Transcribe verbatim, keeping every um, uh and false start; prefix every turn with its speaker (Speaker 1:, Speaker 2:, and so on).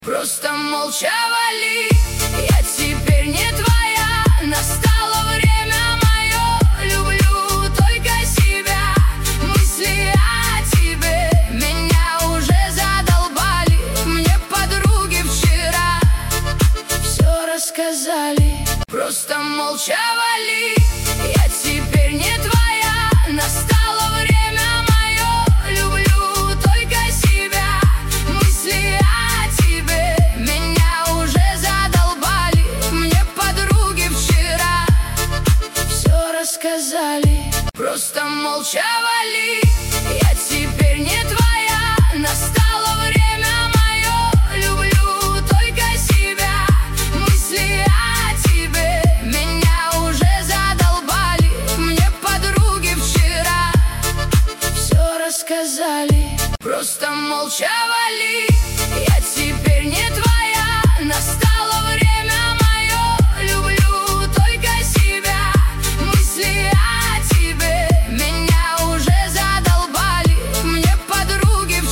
Speaker 1: Просто молча вали, я теперь не твоя. Настало время мое, люблю только себя. Мысли о тебе меня уже задолбали. Мне подруги вчера все рассказали. Просто молча вали, я теперь не твоя. Настало время мое, люблю только себя. Мысли о тебе меня уже задолбали. Мне подруги вчера все рассказали. Просто молча